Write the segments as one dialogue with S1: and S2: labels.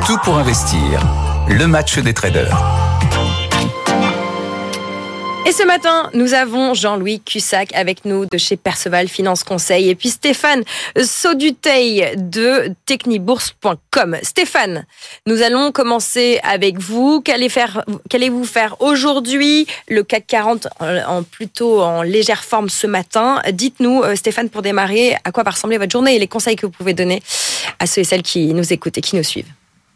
S1: Tout pour investir. Le match des traders.
S2: Et ce matin, nous avons Jean-Louis Cussac avec nous de chez Perceval Finance Conseil et puis Stéphane Sauduteil de technibourse.com. Stéphane, nous allons commencer avec vous. Qu'allez-vous faire aujourd'hui? Le CAC 40 plutôt en légère forme ce matin. Dites-nous, Stéphane, pour démarrer, à quoi va ressembler votre journée et les conseils que vous pouvez donner à ceux et celles qui nous écoutent et qui nous suivent.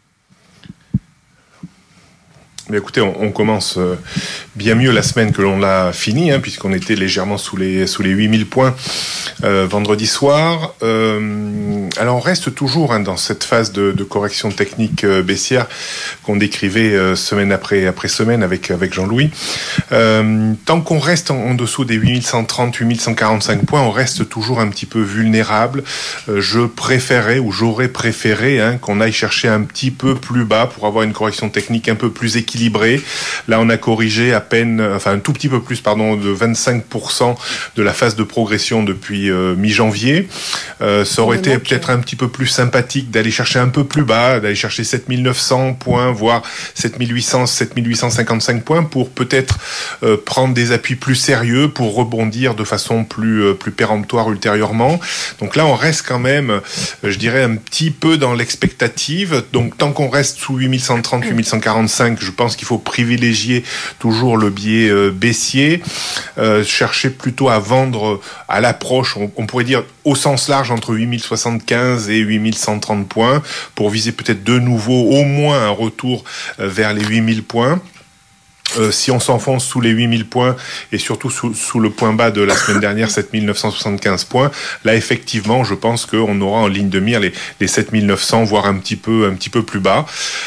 S3: Mais écoutez, on commence bien mieux la semaine que l'on l'a fini, puisqu'on était légèrement sous les 8000 points vendredi soir. Alors on reste toujours dans cette phase de correction technique baissière qu'on décrivait semaine après semaine avec Jean-Louis. Tant qu'on reste en dessous des 8130, 8145 points, on reste toujours un petit peu vulnérable. J'aurais préféré qu'on aille chercher un petit peu plus bas pour avoir une correction technique un peu plus équilibrée. Là, on a corrigé un tout petit peu plus, de 25% de la phase de progression depuis mi-janvier. Ça aurait été peut-être un petit peu plus sympathique d'aller chercher un peu plus bas, d'aller chercher 7900 points, voire 7800, 7855 points pour peut-être prendre des appuis plus sérieux pour rebondir de façon plus péremptoire ultérieurement. Donc là, on reste quand même, je dirais, un petit peu dans l'expectative. Donc tant qu'on reste sous 8130, 8145, je pense qu'il faut privilégier toujours le biais baissier, chercher plutôt à vendre à l'approche, on pourrait dire au sens large entre 8075 et 8130 points pour viser peut-être de nouveau au moins un retour vers les 8000 points. Si on s'enfonce sous les 8000 points et surtout sous le point bas de la semaine dernière, 7975 points, là effectivement, je pense qu'on aura en ligne de mire les 7900, voire un petit peu plus bas.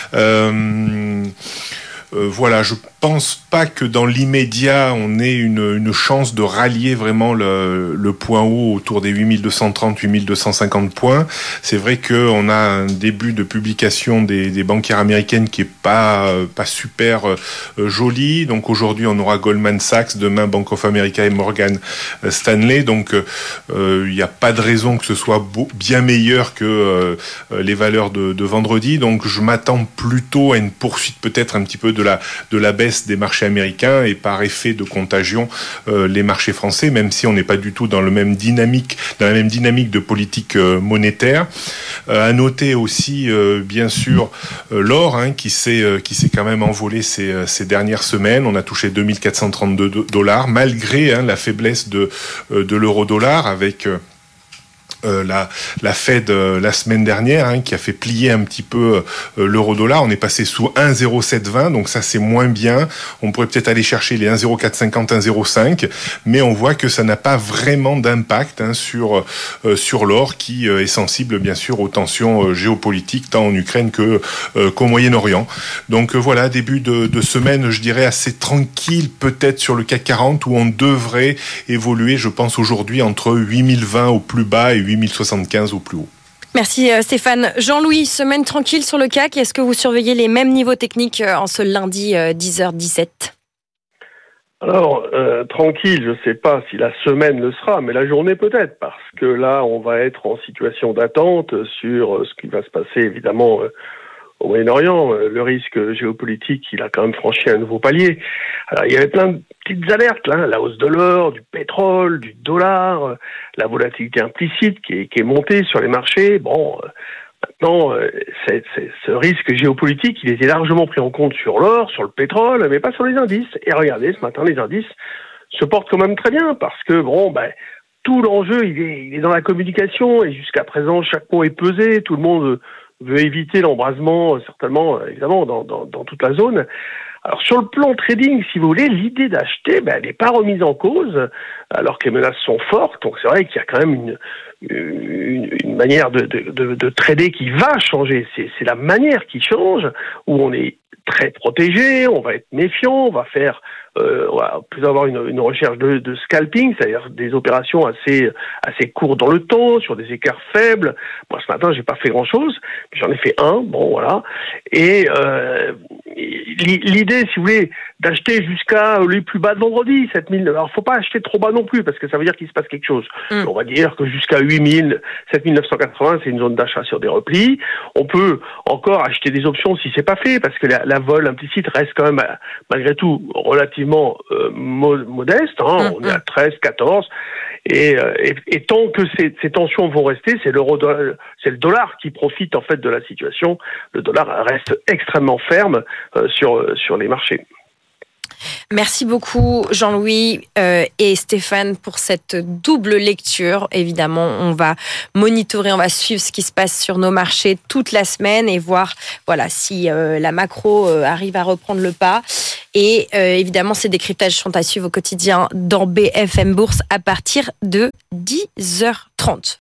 S3: Voilà, je pense pas que dans l'immédiat on ait une chance de rallier vraiment le point haut autour des 8230, 8250 points. C'est vrai qu'on a un début de publication des banquières américaines qui est pas super joli. Donc aujourd'hui on aura Goldman Sachs, demain Bank of America et Morgan Stanley. Donc il n'y a pas de raison que ce soit bien meilleur que les valeurs de vendredi. Donc je m'attends plutôt à une poursuite peut-être un petit peu de la baisse des marchés américains et par effet de contagion les marchés français, même si on n'est pas du tout dans la même dynamique de politique monétaire. À noter aussi bien sûr l'or qui s'est quand même envolé ces dernières semaines. On a touché 2432 $ malgré la faiblesse de l'euro-dollar avec la Fed la semaine dernière qui a fait plier un petit peu l'euro-dollar. On est passé sous 1,0720, donc ça c'est moins bien. On pourrait peut-être aller chercher les 1,0450, 1,05, mais on voit que ça n'a pas vraiment d'impact sur l'or qui est sensible bien sûr aux tensions géopolitiques tant en Ukraine qu'au Moyen-Orient. Donc voilà, début de semaine, je dirais assez tranquille peut-être sur le CAC 40 où on devrait évoluer, je pense aujourd'hui entre 8020 au plus bas et 8075 au plus haut.
S2: Merci Stéphane. Jean-Louis, semaine tranquille sur le CAC. Est-ce que vous surveillez les mêmes niveaux techniques en ce lundi 10h17 ?
S4: Alors, tranquille, je ne sais pas si la semaine le sera, mais la journée peut-être, parce que là, on va être en situation d'attente sur ce qui va se passer évidemment au Moyen-Orient. Le risque géopolitique, il a quand même franchi un nouveau palier. Alors, il y avait plein de petites alertes, là, la hausse de l'or, du pétrole, du dollar, la volatilité implicite qui est montée sur les marchés. Bon, maintenant, ce risque géopolitique, il était largement pris en compte sur l'or, sur le pétrole, mais pas sur les indices. Et regardez, ce matin, les indices se portent quand même très bien, parce que, tout l'enjeu, il est dans la communication, et jusqu'à présent, chaque mot est pesé, tout le monde veut éviter l'embrasement, certainement, évidemment, dans toute la zone. Alors, sur le plan trading, si vous voulez, l'idée d'acheter, elle n'est pas remise en cause, alors que les menaces sont fortes. Donc, c'est vrai qu'il y a quand même une manière de trader qui va changer. C'est la manière qui change, où on est très protégé, on va être méfiant, on va faire plus avoir une recherche de scalping, c'est-à-dire des opérations assez courtes dans le temps, sur des écarts faibles. Moi, ce matin, j'ai pas fait grand-chose, mais j'en ai fait un, bon, voilà. Et l'idée, si vous voulez, d'acheter jusqu'à les plus bas de vendredi, 7000. Alors, faut pas acheter trop bas non plus, parce que ça veut dire qu'il se passe quelque chose. On va dire que jusqu'à 8000, 7980, c'est une zone d'achat sur des replis. On peut encore acheter des options si c'est pas fait, parce que la vol implicite reste quand même, malgré tout, relativement modeste. On est à 13, 14. Et tant que ces tensions vont rester, c'est le dollar qui profite en fait de la situation. Le dollar reste extrêmement ferme sur les marchés.
S2: Merci beaucoup Jean-Louis et Stéphane pour cette double lecture. Évidemment, on va monitorer, on va suivre ce qui se passe sur nos marchés toute la semaine et voir si la macro arrive à reprendre le pas. Et évidemment, ces décryptages sont à suivre au quotidien dans BFM Bourse à partir de 10h30.